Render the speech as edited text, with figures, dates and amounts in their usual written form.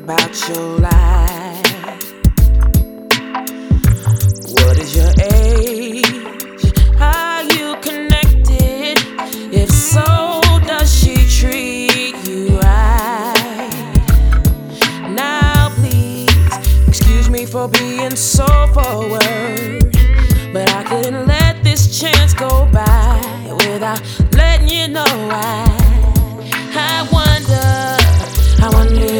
about your life. What is your age? Are you connected? If so, does she treat you right? Now please, excuse me for being so forward, but I couldn't let this chance go by without letting you know I wonder